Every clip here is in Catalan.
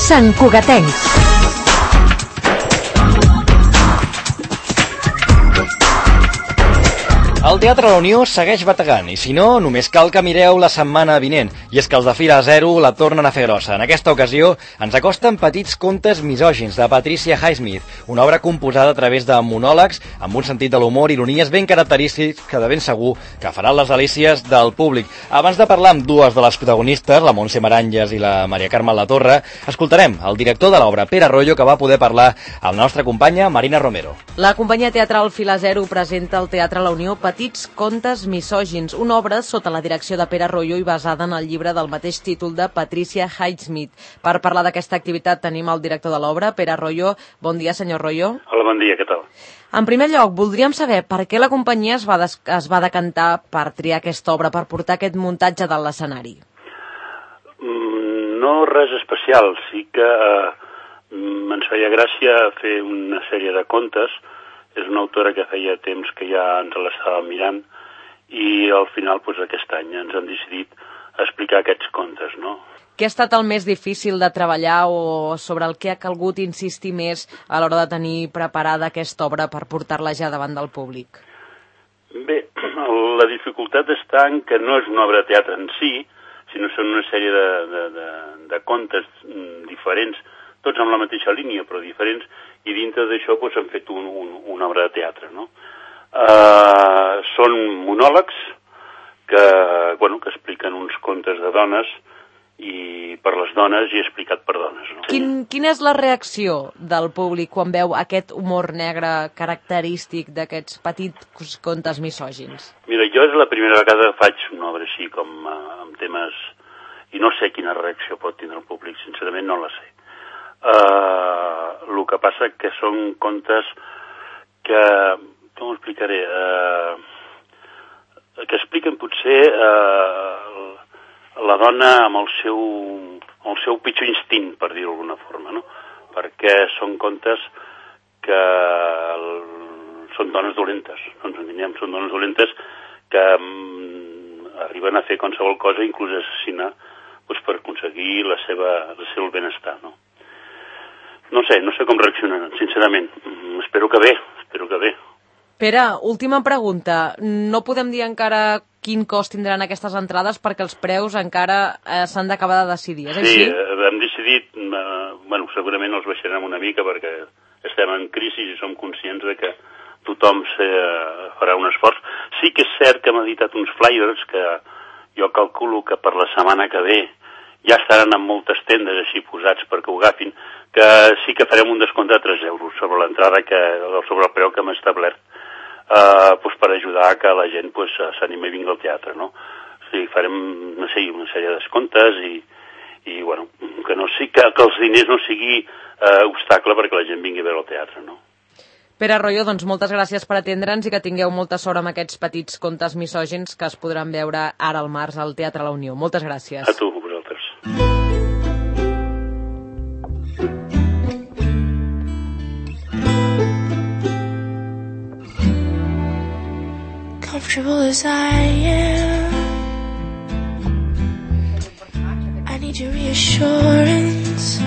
Santcugatencs. El Teatre La Unió segueix bategant, i si no, només cal que mireu la setmana vinent. I és que els de Fira Zero la tornen a fer grossa. En aquesta ocasió ens acosten petits contes misògins de Patricia Highsmith, una obra composada a través de monòlegs amb un sentit de l'humor i ironies ben característics que de ben segur que faran les delícies del públic. Abans de parlar amb dues de les protagonistes, la Montse Maranges i la Maria Carme Latorre, escoltarem el director de l'obra, Pere Arroyo, que va poder parlar amb la nostra companya Marina Romero. La companyia teatral Fila Zero presenta al Teatre La Unió Petits contes misògins, una obra sota la direcció de Pere Arroyo i basada en el llibre del mateix títol de Patricia Highsmith. Per parlar d'aquesta activitat tenim el director de l'obra, Pere Arroyo. Bon dia, senyor Arroyo. Hola, bon dia, què tal? En primer lloc, voldríem saber per què la companyia es va decantar per triar aquesta obra, per portar aquest muntatge de l'escenari. No res especial, sí que ens feia gràcia fer una sèrie de contes. És una autora que feia temps que ja ens l'estàvem mirant i al final, aquest any, ens hem decidit a explicar aquests contes, no? Què ha estat el més difícil de treballar o sobre el que ha calgut insistir més a l'hora de tenir preparada aquesta obra per portar-la ja davant del públic? Bé, la dificultat està en que no és una obra de teatre en si, sinó són una sèrie de contes diferents, tots amb la mateixa línia, però diferents, i dintre d'això han fet una obra de teatre, no? Són monòlegs que expliquen uns contes de dones i per les dones i explicat per dones, no? Quina és la reacció del públic quan veu aquest humor negre característic d'aquests petits contes misògins? Mira, jo és la primera vegada que faig una obra així com amb temes i no sé quina reacció pot tindre el públic, sincerament no la sé. El que passa que són contes que, com ho explicaré, que expliquen potser la dona amb el seu pitjor instint, per dir-ho d'alguna forma, no? Perquè són contes que són dones dolentes, no ens entenem, són dones dolentes que arriben a fer qualsevol cosa, inclús assassinar, per aconseguir el seu benestar, no? No sé com reaccionaran, sincerament. Espero que bé. Pere, última pregunta. No podem dir encara quin cost tindran aquestes entrades perquè els preus encara s'han d'acabar de decidir, és així? Sí, hem decidit, segurament els baixarem una mica perquè estem en crisi i som conscients de que tothom farà un esforç. Sí que és cert que hem editat uns flyers que jo calculo que per la setmana que ve ja estaran en moltes tendes així posats perquè ho agafin, que sí que farem un descompte de 3 euros sobre l'entrada, sobre el preu que hem establert, per ajudar que la gent s'animi a vindre al teatre, no? O sigui, farem una sèrie de descomptes i que els diners no sigui obstacle perquè la gent vingui a veure el teatre, no? Pere Arroyo, doncs moltes gràcies per atendre'ns i que tingueu molta sort amb aquests petits contes misògins que es podran veure ara al març al Teatre La Unió. Moltes gràcies. A tu, vosaltres. Comfortable as I am, I need your reassurance.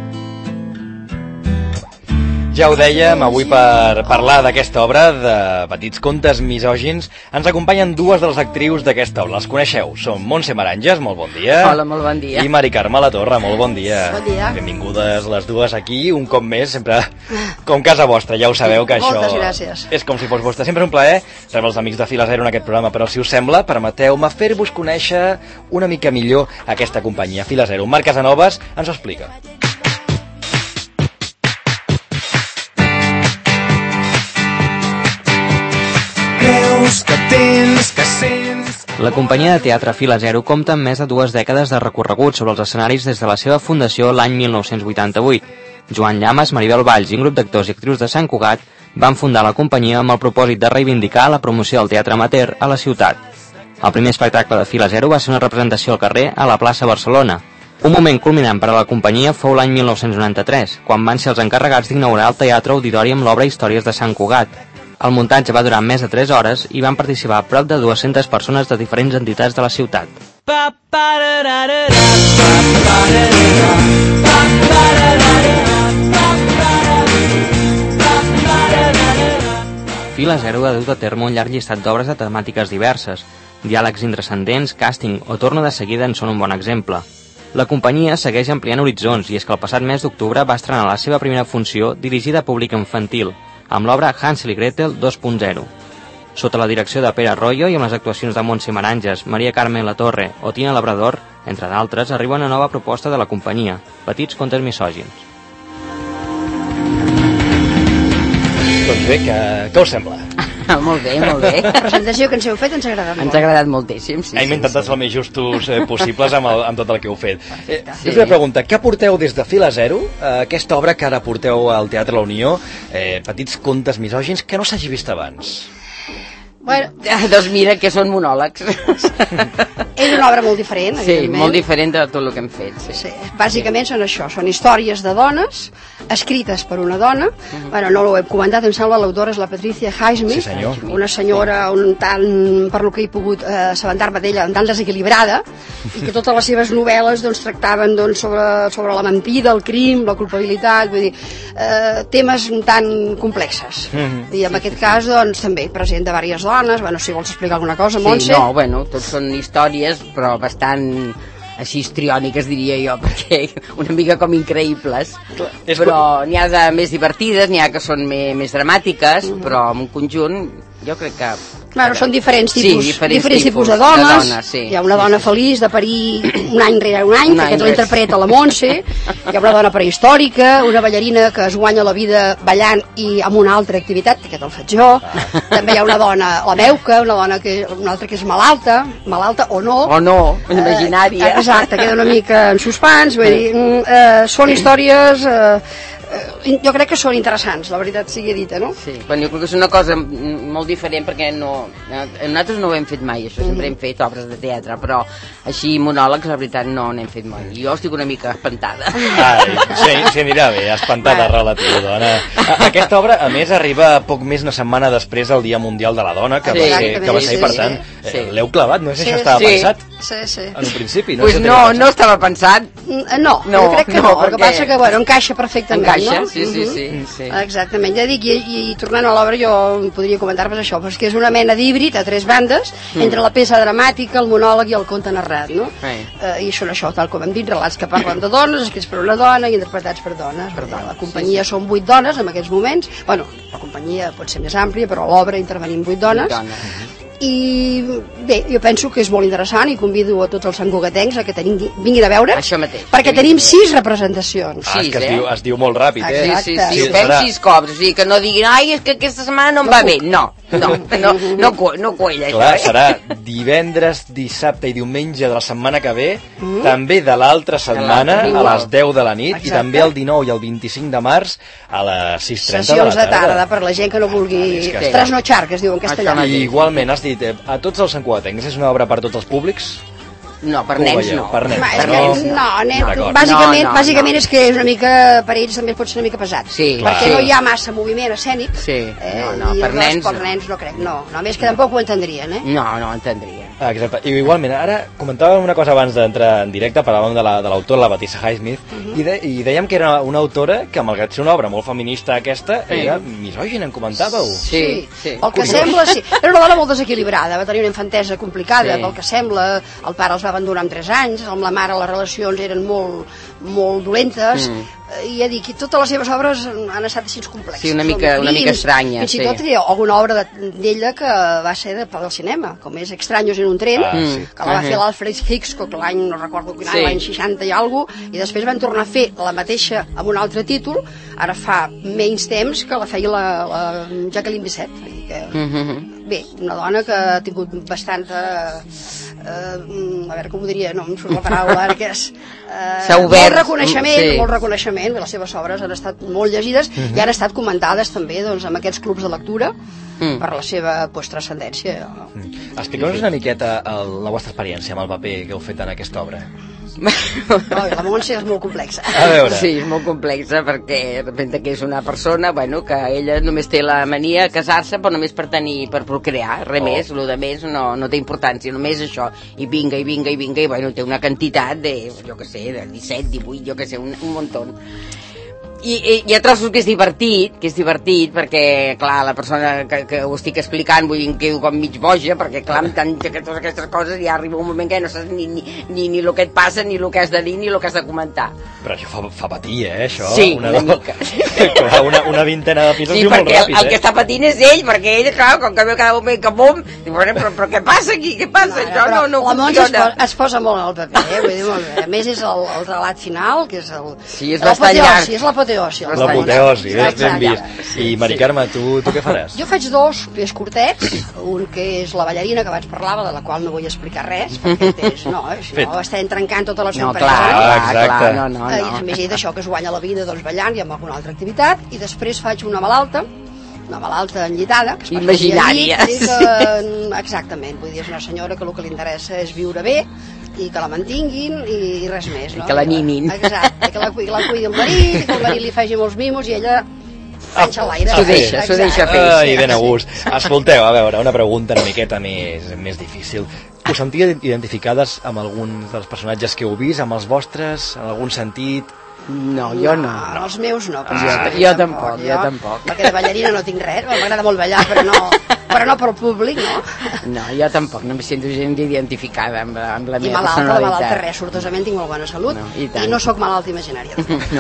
Ja ho dèiem, avui per parlar d'aquesta obra de petits contes misògins ens acompanyen dues de les actrius d'aquesta obra. Les coneixeu, són Montse Maranges, molt bon dia. Hola, molt bon dia. I Maria Carme Latorre, molt bon dia. Bon dia. Benvingudes les dues aquí, un cop més, sempre com casa vostra, ja ho sabeu que això Moltes gràcies. És com si fos vostre. Sempre és un plaer rebre els amics de Fila Zero en aquest programa, però si us sembla, permeteu-me fer-vos conèixer una mica millor aquesta companyia, Fila Zero. Marc Casanovas ens ho explica. La companyia de teatre Fila Zero compta amb més de 2 dècades de recorregut sobre els escenaris des de la seva fundació l'any 1988. Joan Llamas, Maribel Valls i un grup d'actors i actrius de Sant Cugat van fundar la companyia amb el propòsit de reivindicar la promoció del teatre amateur a la ciutat. El primer espectacle de Fila Zero va ser una representació al carrer a la plaça Barcelona. Un moment culminant per a la companyia fou l'any 1993, quan van ser els encarregats d'inaugurar el Teatre Auditori amb l'obra Històries de Sant Cugat. El muntatge va durar més de 3 hores i van participar prop de 200 persones de diferents entitats de la ciutat. Fila Zero ha dut a terme un llarg llistat d'obres de temàtiques diverses. Diàlegs intranscendents, càsting o torno de seguida en són un bon exemple. La companyia segueix ampliant horitzons i és que el passat mes d'octubre va estrenar la seva primera funció dirigida a públic infantil, amb l'obra Hansel i Gretel 2.0. Sota la direcció de Pere Arroyo i amb les actuacions de Montse Maranges, Maria Carmen Latorre o Tina Labrador, entre d'altres, arriba una nova proposta de la companyia, Petits contes misògins. Doncs bé, què us sembla? Molt bé, molt bé. La presentació que ens heu fet ens ha agradat molt. Ens ha agradat moltíssim, sí. Hem intentat ser el més justos possibles amb tot el que heu fet. Us una pregunta, què porteu des de Fila Zero, aquesta obra que ara porteu al Teatre La Unió, Petits contes misògins, que no s'hagi vist abans? Bueno, doncs mira, que són monòlegs. és una obra molt diferent, Sí, evidentment. molt diferent de tot el que hem fet. Sí. Sí, bàsicament són això, són històries de dones escrites per una dona. Bueno, no ho hem comentat, em sembla l'autora és la Patricia Highsmith, Sí, senyor. una senyora un tant, per lo que he pogut assabentar-me d'ella, un tant desequilibrada, i que totes les seves novel·les doncs, tractaven doncs, sobre la mentida, el crim, la culpabilitat, vull dir, temes un tant complexes. I en aquest cas doncs, també presenta diverses dones. Bueno, si vols explicar alguna cosa, Montse. Sí, no, bueno, tots són històries, però bastant així histriòniques, diria jo, perquè una mica com increïbles. Però n'hi ha de més divertides, n'hi ha que són més dramàtiques, però en un conjunt jo crec que... Claro, són diferents tipus, Sí, diferents tipus de dones. sí. Hi ha una dona feliç de parir un any rere un any, que aquest l'interpreta la Montse. Hi ha una dona prehistòrica, una ballarina que es guanya la vida ballant i amb una altra activitat, que aquest el faig jo. També hi ha una dona, la Meuca, una altra que és malalta o no. O no, imaginària. Exacte, queda una mica en suspens. Vull dir, són històries... jo crec que són interessants, la veritat sigui dita, no? Sí, bueno, jo crec que és una cosa molt diferent perquè nosaltres no ho hem fet mai, això, sempre hem fet obres de teatre, però així monòlegs, la veritat, no n'hem fet mai. Jo estic una mica espantada. Sí, anirà bé, espantada relatiu, dona. Aquesta obra, a més, arriba poc més una setmana després del Dia Mundial de la Dona, que va ser, per tant, l'heu clavat, no sé si això estava pensat en un principi. Doncs no estava pensat. No, jo crec que no, el que passa que, bueno, encaixa perfectament. Encaixa, sí. Exactament, ja dic, i tornant a l'obra jo podria comentar-vos això, però és que és una mena d'híbrid a tres bandes, entre la peça dramàtica, el monòleg i el conte narrat, no? I són això, tal com hem dit, relats que parlen de dones, escrits per una dona i interpretats per dones. La companyia són 8 dones en aquests moments, bueno, la companyia pot ser més àmplia, però a l'obra intervenim 8 dones. I bé, jo penso que és molt interessant i convido a tots els santcugatencs a que vinguin a veure, perquè tenim 6 representacions. És que es diu molt ràpid, Sí, ho fem 6 cops, o sigui que no diguin ai, és que aquesta setmana no em va bé. No cuella. Clar, serà divendres, dissabte i diumenge de la setmana que ve, també de l'altra setmana a les 10 de la nit, i també el 19 i el 25 de març a les 6:30 de la tarda. Sessions de tarda per la gent que no vulgui trasnotxar, que es diu en castellà. I igualment, has dit, a tots els santcugatencs és una obra per tots els públics? No, per nens no. Per nens no. Bàsicament és que és una mica, per ells també pot ser una mica pesat, perquè no hi ha massa moviment escènic, i per nens no crec, no, a més que tampoc ho entendrien, No entendrien. Exacte, i igualment, ara comentàvem una cosa abans d'entrar en directe, parlàvem de l'autora, la Patricia Highsmith, i dèiem que era una autora que, malgrat ser una obra molt feminista aquesta, era misògina, en comentàveu. Sí. El que sembla, sí. Era una dona molt desequilibrada, va tenir una infantesa complicada, pel que sembla, el pare els va abandonar amb 3 anys, amb la mare les relacions eren molt dolentes, i ja dic, totes les seves obres han estat així complexes. Sí, una mica estranya. Fins i tot hi ha alguna obra d'ella que va ser del cinema, com és Extraños en un tren, que la va fer l'Alfred Hitchcock l'any, no recordo quin any, l'any 60 i alguna cosa, i després van tornar a fer la mateixa amb un altre títol, ara fa menys temps que la feia la Jacqueline Bisset. Bé, una dona que ha tingut bastanta... a veure com ho diria, no em surt la paraula ara, que és molt reconeixement, les seves obres han estat molt llegides i han estat comentades també en aquests clubs de lectura per la seva transcendència. Explica'ns una miqueta la vostra experiència amb el paper que heu fet en aquesta obra. La Montse és molt complexa. Sí, és molt complexa perquè representa que és una persona que ella només té la mania de casar-se però només per procrear, res més, el de més no té importància, només això, i vinga, i té una quantitat de, jo què sé, de 17, 18, jo què sé, un muntó. I hi ha trossos que és divertit, perquè, clar, la persona que ho estic explicant, vull dir, em quedo com mig boja, perquè, clar, amb totes aquestes coses ja arriba un moment que no saps ni el que et passa, ni el que has de dir, ni el que has de comentar. Però això fa patir, això? Sí, una mica. Clar, una vintena de pisos sí, diu molt ràpid, el que està patint és ell, perquè ell, clar, com que veu cada moment que bom, diu, però què passa aquí? Què passa? Això no funciona. Es posa molt al paper, vull dir, molt bé. A més, és el relat final, que és el... Sí, és bastant llarg. És l'apoteosi. L'apoteosi, ben vist. I, Mari Carme, tu què faràs? Jo faig dos més curtets, un que és la ballarina que abans parlava, de la qual no vull explicar res, perquè no estem trencant tota la seva exacte. No. I a més d'això que es guanya la vida doncs ballant i amb alguna altra activitat, i després faig una malalta enllitada, que imaginària. Exactament, vull dir, és una senyora que el que li interessa és viure bé i que la mantinguin i res més, no? I que la mimin. Exacte, que la cuidi el marit, que el marit li faci molts mimos i ella penja l'aire. S'ho deixa fer. Ai, ben a gust. Escolteu, a veure, una pregunta una miqueta més difícil. Us sentiu identificades amb alguns dels personatges que heu vist, amb els vostres, en algun sentit? No, jo no. Els meus no. Jo tampoc. Perquè de ballarina no tinc res, m'agrada molt ballar, però no pel públic, no? No, jo tampoc, no em sento gent identificada amb la meva personalitat. I malalta res, sortosament tinc molt bona salut, i no sóc malalta imaginària.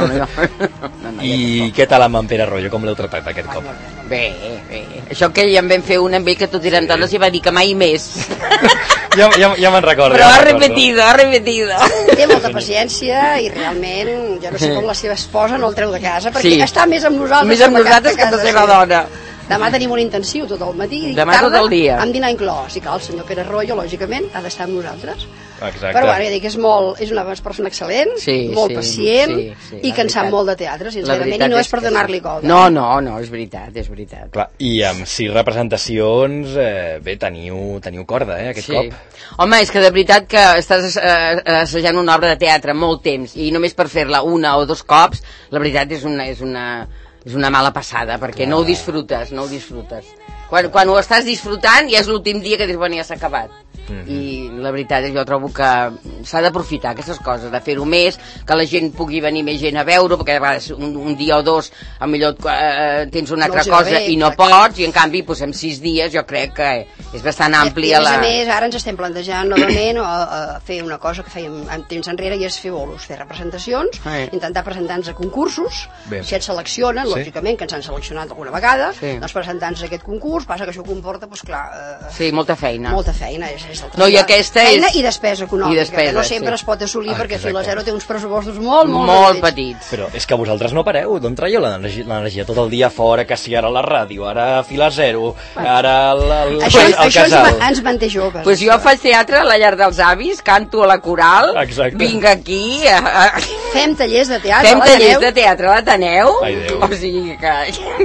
No. I què tal amb en Pere Royo, com l'heu tratat aquest cop? Bé. Això que ja en vam fer una amb ell, que tot eren dones, i va dir que mai més. Ja me'n recordo. Però ha repetido. Té molta paciència i realment, jo no sé com la seva esposa no el treu de casa, perquè està més amb nosaltres que la seva dona. Demà tenim un intensiu tot el matí i demà tarda, tot el dia. amb dinar inclòs. I clar, el senyor Pere Royo, lògicament, ha d'estar amb nosaltres. Exacte. Però bueno, ja dic, és una persona excel·lent, molt pacient, i que en sap molt de teatre, sincerament, i no és per donar-li coda. No, és veritat. Clar, i amb 6 representacions, bé, teniu corda, aquest cop. Home, és que de veritat que estàs assajant una obra de teatre molt temps, i només per fer-la una o dos cops, la veritat és una mala passada, perquè no ho disfrutes. Quan ho estàs disfrutant ja és l'últim dia que dius, bueno, ja s'ha acabat. I la veritat jo trobo que s'ha d'aprofitar aquestes coses, de fer-ho més, que la gent pugui venir més gent a veure, perquè a vegades un dia o dos millor tens una altra cosa i no pots, i en canvi en 6 dies jo crec que és bastant àmplia. A més, ara ens estem plantejant novament fer una cosa que fèiem en temps enrere, i és fer bolos, fer representacions, intentar presentar-nos a concursos, si et seleccionen, lògicament que ens han seleccionat alguna vegada, doncs presentar-nos a aquest concurs, passa que això comporta, doncs clar... Sí, molta feina. No, i aquesta feina i despesa econòmica, que no sempre es pot assolir, perquè Fila Zero té uns pressupostos molt petits. Però és que vosaltres no pareu, d'on traieu l'energia tot el dia fora, que si ara la ràdio, ara Fila Zero, ara el casal. Això ens manté joves. Doncs jo faig teatre a la llar dels avis, canto a la coral, vinc aquí... Fem tallers de teatre a l'Ateneu. O sigui que...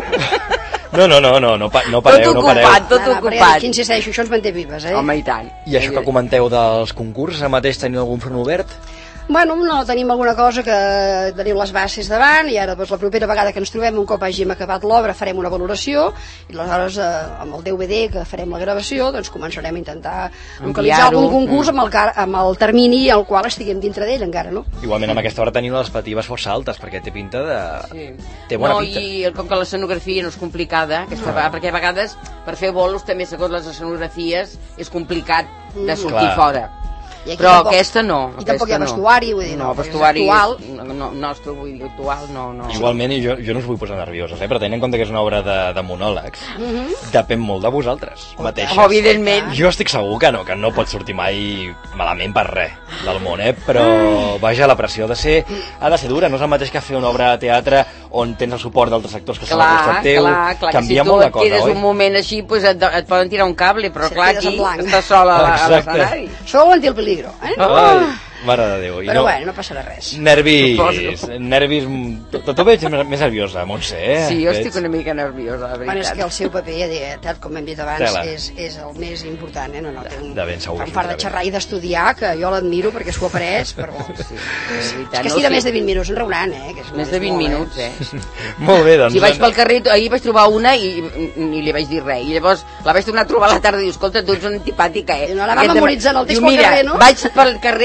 No pareu. Tot ocupat. Qui insisteixo, això ens manté vives, Home, i tant. I això que comenteu dels concursos, ara mateix teniu algun front obert? Bueno, no, tenim alguna cosa que tenim les bases davant, i ara doncs, la propera vegada que ens trobem, un cop hàgim acabat l'obra, farem una valoració, i aleshores amb el DVD que farem la gravació, doncs començarem a intentar localitzar algun concurs amb el termini al qual estiguem dintre d'ell encara, no? Igualment amb aquesta hora teniu les expectatives força altes, perquè té pinta de... té bona pinta. I com que l'escenografia no és complicada, perquè a vegades per fer bolos també, segons les escenografies, és complicat de sortir fora. Però aquesta no. I tampoc hi ha vestuari, vull dir, no, vestuari nostre, vull dir, actual, no. Igualment, i jo no us vull posar nerviosos, però tenint en compte que és una obra de monòlegs, depèn molt de vosaltres mateixes. Evidentment. Jo estic segur que no pot sortir mai malament per res del món, però vaja, la pressió ha de ser dura, no és el mateix que fer una obra de teatre on tens el suport d'altres actors que són al costat teu, canvia molt la cosa, oi? Si tu quedes un moment així, et poden tirar un cable, però clar, aquí estàs sol a l'escenari. Sol ante el peligro. Mare de Déu. Però bueno, no passarà res. Nervis. Tu veig més nerviosa, Montse, Sí, jo estic una mica nerviosa, la veritat. Bueno, és que el seu paper, tal com hem dit abans, és el més important, De ben segur. Fan part de xerrar i d'estudiar, que jo l'admiro perquè s'ho ha après, però és que estira més de 20 minuts enraonant, Més de 20 minuts, Molt bé, doncs. Si vaig pel carrer, ahir vaig trobar una i ni li vaig dir res, i llavors la vaig tornar a trobar a la tarda i diu, escolta, tu ets una antipàtica, No la va memoritzant el text pel carrer, no? Vaig pel carrer, jo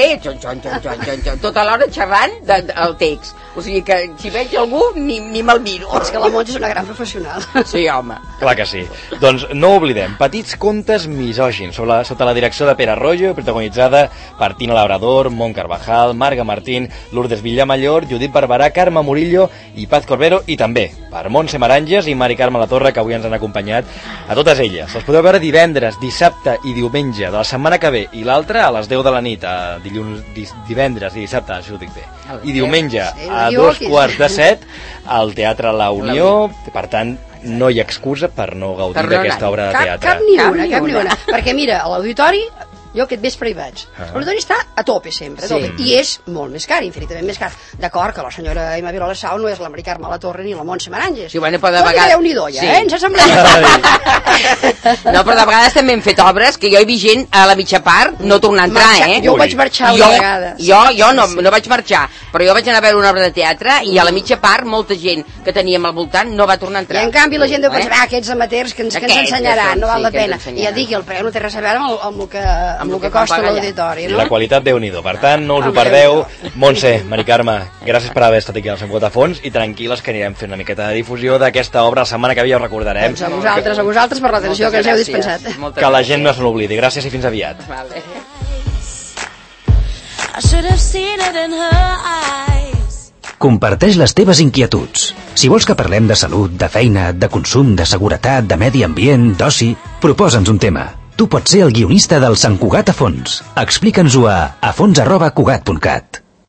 tota l'hora xerrant del text. O sigui que si veig algú ni me'l miro. És que la Montse és una gran professional. Sí, home. Clar que sí. Doncs no oblidem, Petits contes misògins, sota la direcció de Pere Arroyo, protagonitzada per Tina Labrador, Mont Carvajal, Marga Martín, Lourdes Villamallor, Judit Barberà, Carme Murillo i Paz Corbero, i també per Montse Maranges i Mari Carme Latorre, que avui ens han acompanyat. A totes elles. Els podeu veure divendres, dissabte i diumenge de la setmana que ve, i l'altra a les 10 de la nit, divendres i dissabte, això ho dic bé, i diumenge a 6:45 al Teatre La Unió. Per tant, no hi ha excusa per no gaudir d'aquesta obra de teatre. Cap ni una. Perquè mira, a l'auditori, jo aquest vespre hi vaig. L'auditori està a tope sempre, a tope. I és molt més car, infinitament més car. D'acord que la senyora Emma Vilola Sau no és la Mari Carme Latorre ni la Montse Maranges. Sí, bueno, però de vegades... Déu-n'hi-do, ja, ens assemblem. No, però de vegades també hem fet obres que jo he vist gent a la mitja part no tornar a entrar, Jo vaig marxar una vegada. Jo no vaig marxar, però jo vaig anar a veure una obra de teatre i a la mitja part molta gent que teníem al voltant no va tornar a entrar. I en canvi la gent deu pensar, aquests amateurs que ens ensenyaran, no val la pena. I ja dic, el preu no té res a veure amb el que costa l'auditori, no? I la qualitat, Déu-n'hi-do. Per tant, no us ho perdeu. Montse, Mari Carme, gràcies per haver estat aquí al Sant Quota Fons, i tranquil·les que anirem fent una miqueta de difusió d'aquesta obra. La setmana que ve ja ho recordarem. Doncs a vosaltres per l'atenció que ens heu dispensat. Que la gent no se n'oblidi. Gràcies i fins aviat. Vale. Comparteix les teves inquietuds. Si vols que parlem de salut, de feina, de consum, de seguretat, de medi ambient, d'oci, proposa'ns un tema. Tu pots ser el guionista del Sant Cugat a Fons. Explica'ns-ho a fons@cugat.cat.